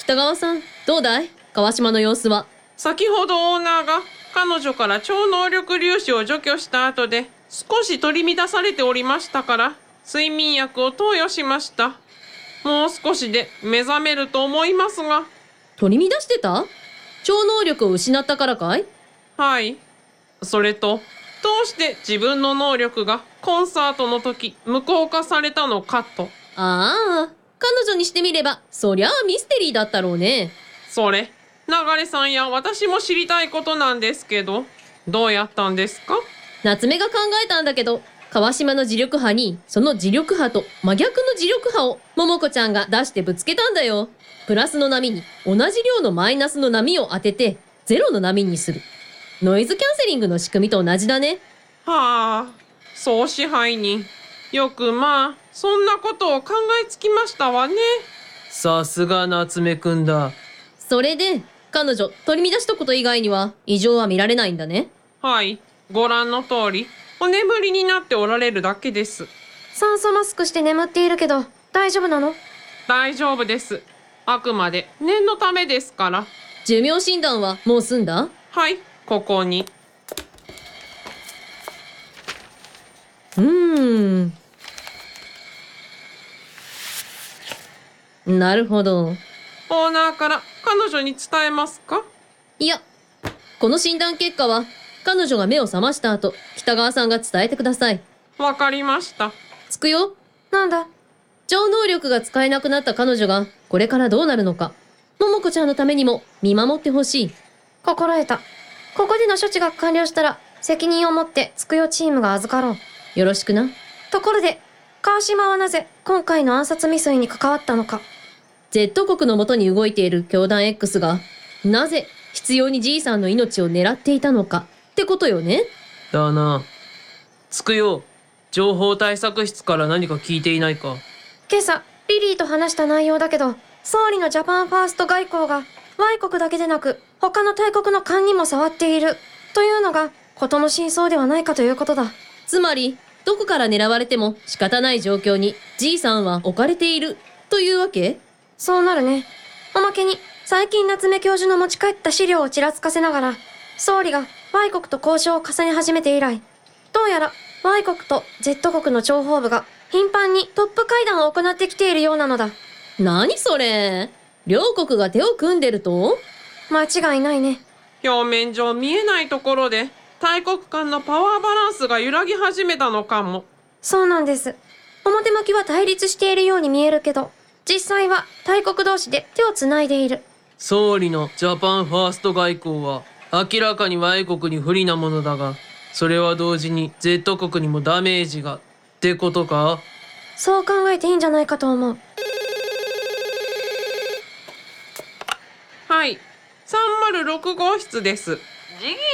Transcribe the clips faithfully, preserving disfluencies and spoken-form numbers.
北川さん、どうだい？川島の様子は。 先ほどオーナーが彼女から超能力粒子を除去した後で少し取り乱されておりましたから睡眠薬を投与しました。もう少しで目覚めると思いますが。 取り乱してた？超能力を失ったからかい？ はい。それと、どうして自分の能力がコンサートの時無効化されたのかと。 ああ、彼女にしてみればそりゃあミステリーだったろうね。 それ流さんや私も知りたいことなんですけど、どうやったんですか？ 夏目が考えたんだけど、川島の磁力波にその磁力波と真逆の磁力波を桃子ちゃんが出してぶつけたんだよ。プラスの波に同じ量のマイナスの波を当ててゼロの波にする。ノイズキャンセリングの仕組みと同じだね。 はあ、総支配人。よくまあ、そんなことを考えつきましたわね。 さすが夏目くんだ。 それで、彼女取り乱したこと以外には異常は見られないんだね。 はい、ご覧の通り、お眠りになっておられるだけです。 酸素マスクして眠っているけど、大丈夫なの？ 大丈夫です。あくまで念のためですから。 寿命診断はもう済んだ？ はい、ここに。 うーん。なるほど。 オーナーから彼女に伝えますか？ いや、この診断結果は彼女が目を覚ました後、北川さんが伝えてください。 わかりました。 つくよ。 なんだ？ 超能力が使えなくなった彼女がこれからどうなるのか、桃子ちゃんのためにも見守ってほしい。 心得た。ここでの処置が完了したら、責任を持ってつくよチームが預かろう。 よろしくな。 ところで、川島はなぜ今回の暗殺未遂に関わったのか。 Z 国のもとに動いている教団 X が、なぜ必要にじいさんの命を狙っていたのかってことよね。 だな。つくよ。情報対策室から何か聞いていないか？ 今朝、リリーと話した内容だけど、総理のジャパンファースト外交が、Y 国だけでなく、他の大国の勘にも触っている、というのが、事の真相ではないかということだ。 つまり、どこから狙われても仕方ない状況にじいさんは置かれているというわけ？ そうなるね。おまけに、最近夏目教授の持ち帰った資料をちらつかせながら、総理が Y 国と交渉を重ね始めて以来、どうやら Y 国と Z 国の諜報部が頻繁にトップ会談を行ってきているようなのだ。 何それ？両国が手を組んでると？ 間違いないね。 表面上見えないところで大国間のパワーバランスが揺らぎ始めたのかも。 そうなんです。表向きは対立しているように見えるけど、実際は大国同士で手をつないでいる。 総理のジャパンファースト外交は明らかに Y 国に不利なものだが、それは同時に Z 国にもダメージがってことか？ そう考えていいんじゃないかと思う。 はい、さんまるろく号室です。 ジギーです。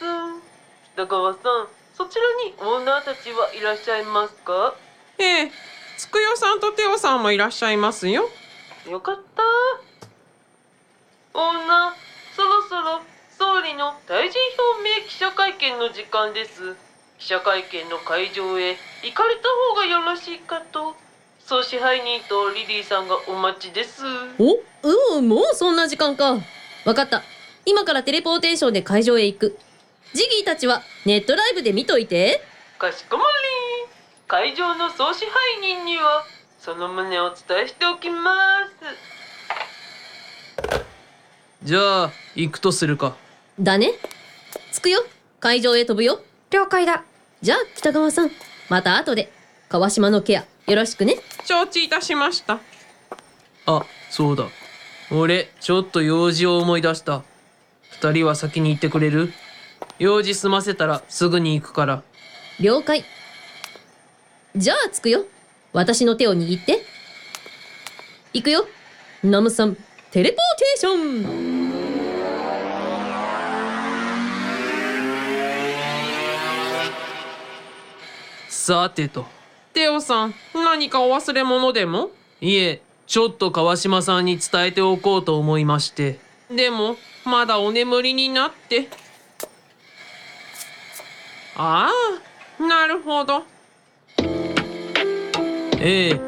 北川さん、そちらにオーナーたちはいらっしゃいますか？ ええ、つくよさんとテオさんもいらっしゃいますよ。 よかった。オーナー、そろそろ総理の退陣表明記者会見の時間です。記者会見の会場へ行かれた方がよろしいかと。総支配人とリリーさんがお待ちです。 お、うう、もうそんな時間か。わかった。今からテレポーテーションで会場へ行く。ジギーたちはネットライブで見といて。 かしこまり。会場の総支配人にはその旨をお伝えしておきます。じゃあ行くとするか。 だね。着くよ。会場へ飛ぶよ。 了解だ。 じゃあ北川さん、また後で川島のケアよろしくね。 承知いたしました。 あ、そうだ。俺ちょっと用事を思い出した。二人は先に行ってくれる？用事済ませたらすぐに行くから。 了解。じゃあ着くよ。私の手を握って。行くよ。ナムさん、テレポーテーション。 さてと。 テオさん、何かお忘れ物でも？ いえ、ちょっと川島さんに伝えておこうと思いまして。 でも、まだお眠りになって。ああ、なるほど。 ええ、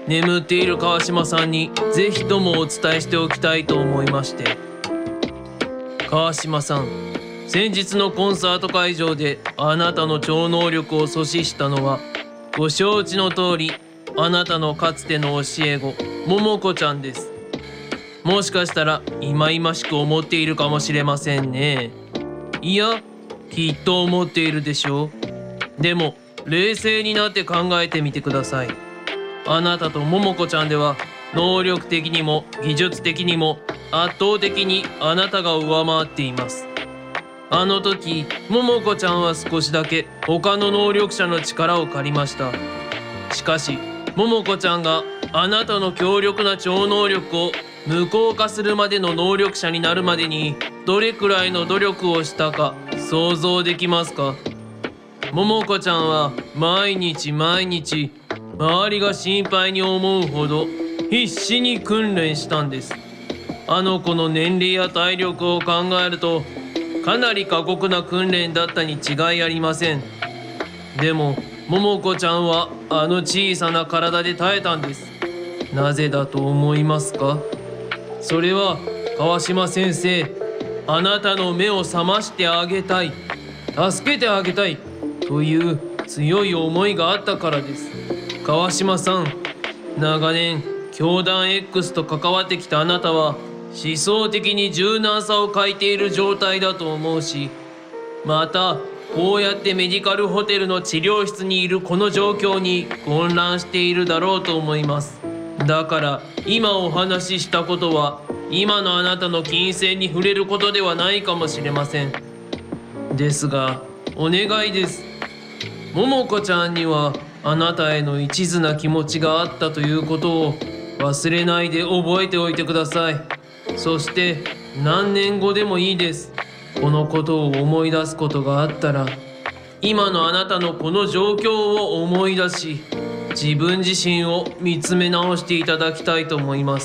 眠っている川島さんにぜひともお伝えしておきたいと思いまして。川島さん、先日のコンサート会場であなたの超能力を阻止したのは、ご承知の通りあなたのかつての教え子桃子ちゃんです。もしかしたら忌々しく思っているかもしれませんね。いや、きっと思っているでしょう。でも冷静になって考えてみてください。あなたと桃子ちゃんでは能力的にも技術的にも圧倒的にあなたが上回っています。あの時桃子ちゃんは少しだけ他の能力者の力を借りました。しかし桃子ちゃんがあなたの強力な超能力を無効化するまでの能力者になるまでにどれくらいの努力をしたか想像できますか？桃子ちゃんは毎日毎日周りが心配に思うほど必死に訓練したんです。あの子の年齢や体力を考えるとかなり過酷な訓練だったに違いありません。でも桃子ちゃんはあの小さな体で耐えたんです。なぜだと思いますか？それは川島先生、あなたの目を覚ましてあげたい、助けてあげたいという強い思いがあったからです。川島さん、長年教団 X と関わってきたあなたは思想的に柔軟さを欠いている状態だと思うし、またこうやってメディカルホテルの治療室にいるこの状況に混乱しているだろうと思います。だから今お話ししたことは今のあなたの金銭に触れることではないかもしれません。ですがお願いです。桃子ちゃんにはあなたへの一途な気持ちがあったということを忘れないで覚えておいてください。そして何年後でもいいです。このことを思い出すことがあったら、今のあなたのこの状況を思い出し、自分自身を見つめ直していただきたいと思います。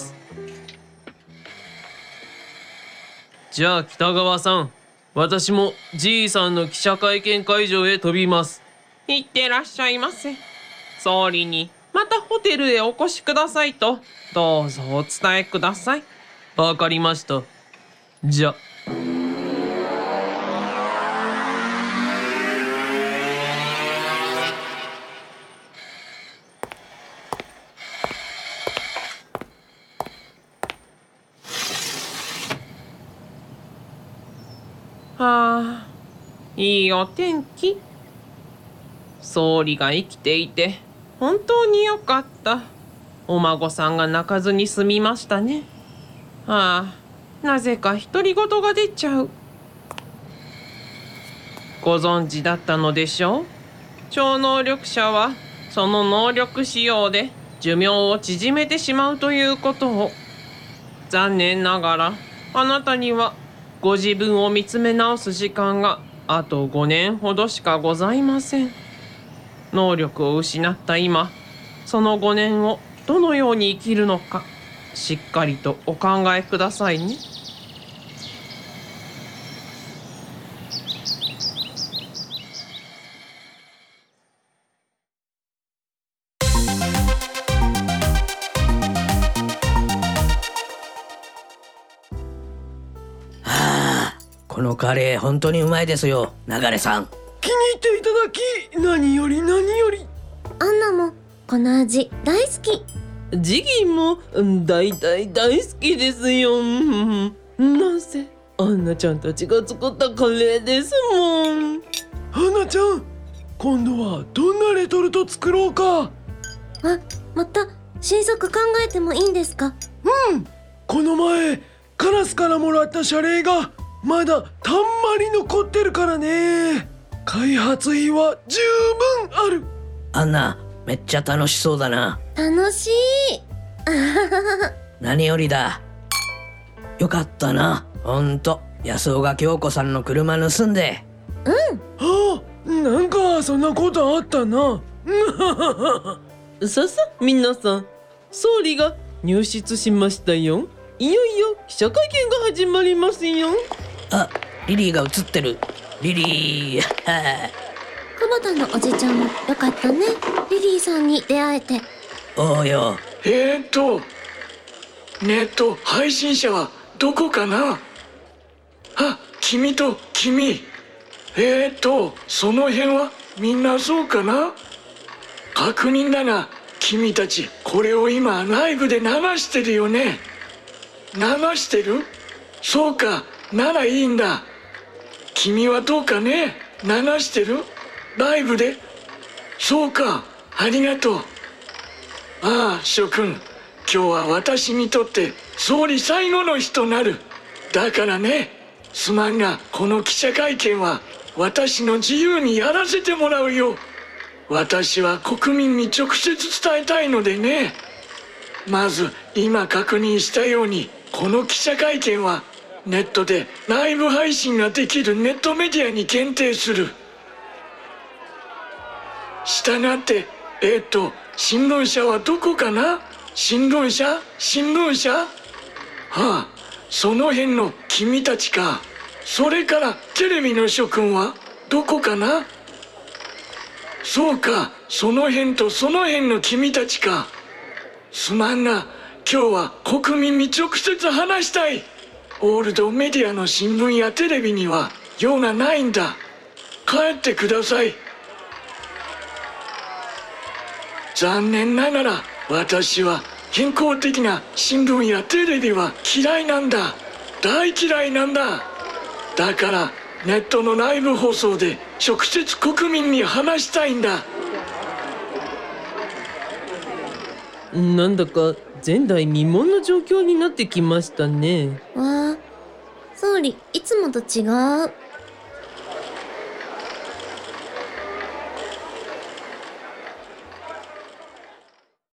じゃあ北川さん、私もじいさんの記者会見会場へ飛びます。 いってらっしゃいませ。総理にまたホテルへお越しくださいとどうぞお伝えください。 わかりました。じゃ。 はあ、いいお天気。総理が生きていて本当によかった。お孫さんが泣かずに済みましたね。はあ、なぜか独り言が出ちゃう。ご存知だったのでしょう。超能力者はその能力使用で寿命を縮めてしまうということを。残念ながらあなたにはご自分を見つめ直す時間があとごねんほどしかございません。能力を失った今、そのごねんをどのように生きるのか、しっかりとお考えくださいね。 このカレー本当にうまいですよ、流さん。 気に入っていただき何より何より。 アンナもこの味大好き。 ジギーも大大大好きですよ。なぜアンナちゃんたちが作ったカレーですもん。 アンナちゃん、今度はどんなレトルト作ろうか。 あ、また新作考えてもいいんですか？ うん、この前カラスからもらった謝礼がまだたんまり残ってるからね。開発費は十分ある。 アンナ、めっちゃ楽しそうだな。 楽しい。 何よりだ。よかったな、ほんと。安尾が京子さんの車盗んで。 うん。 ああ、なんかそんなことあったな。 ささ皆さん、総理が入室しましたよ。いよいよ記者会見が始まりますよ。 あ、リリーが映ってる。リリー。 久保田のおじちゃんもよかったね。リリーさんに出会えて。 おうよ、 えーっとネット配信者はどこかな。あ、君と君。えーっとその辺はみんなそうかな。確認だが、君たちこれを今ライブで流してるよね。流してる？そうか、ならいいんだ。君はどうかね、流してる？ライブで？そうか、ありがとう。ああ、諸君、今日は私にとって総理最後の日となる。だからね、すまんがこの記者会見は私の自由にやらせてもらうよ。私は国民に直接伝えたいのでね。まず今確認したように、この記者会見はネットでライブ配信ができるネットメディアに限定する。したがってえー、っと新聞社はどこかな。新聞社新聞社はあ、その辺の君たちか。それからテレビの諸君はどこかな。そうか、その辺とその辺の君たちか。すまんが今日は国民に直接話したい。オールドメディアの新聞やテレビには用がないんだ。帰ってください。残念ながら私は健康的な新聞やテレビは嫌いなんだ。大嫌いなんだ。だからネットのライブ放送で直接国民に話したいんだ。 なんだか前代未聞の状況になってきましたね。 わあ、総理いつもと違う。